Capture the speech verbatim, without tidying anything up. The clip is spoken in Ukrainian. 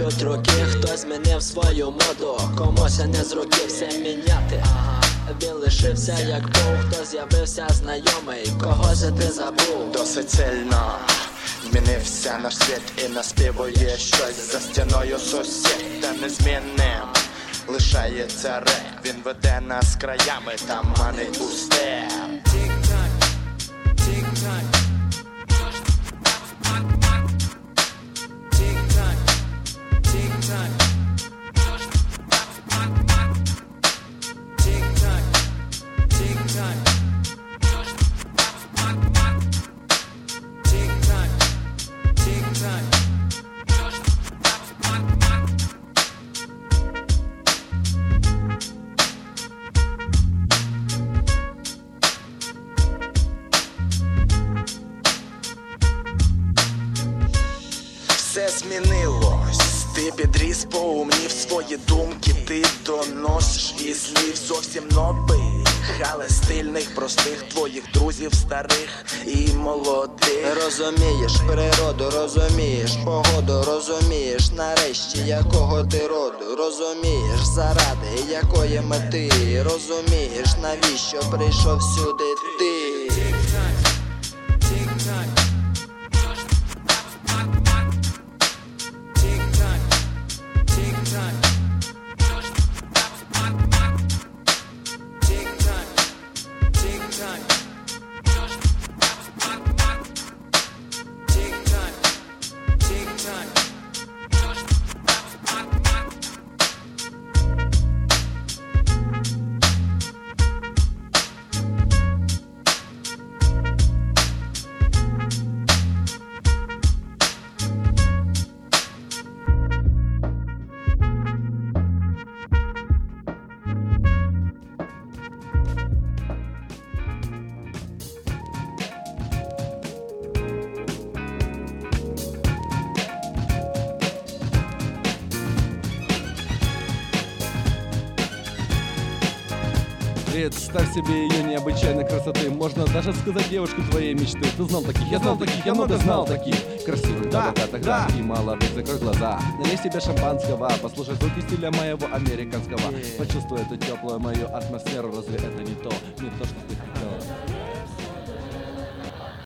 Минають роки, хтось змінив свою моду, комусь не з руки все міняти. Він лишився як був, хто з'явився знайомий, кого же ти забув? Досить сильно змінився наш світ і наспівує щось за стіною сусід. Та незмінним лишається реп, він веде нас краями та манить у степ. Все змінилось, ти підріс, поумнів свої думки, ти доносиш і слів зовсім нових, але стильних, простих твоїх друзів старих і молодих. Розумієш природу, розумієш погоду, розумієш нарешті якого ти роду, розумієш заради якої мети, розумієш навіщо прийшов сюди ти. Представь себе ее необычайной красоты. Можно даже сказать девушку твоей мечты. Ты знал таких, я знал таких, я много знал таких. Красивых, да, богатых, да, и молодых. Закрой глаза, налей себе шампанского, послушай звуки стиля моего американского. Почувствуй эту теплую мою атмосферу. Разве это не то, не то, что ты хотела?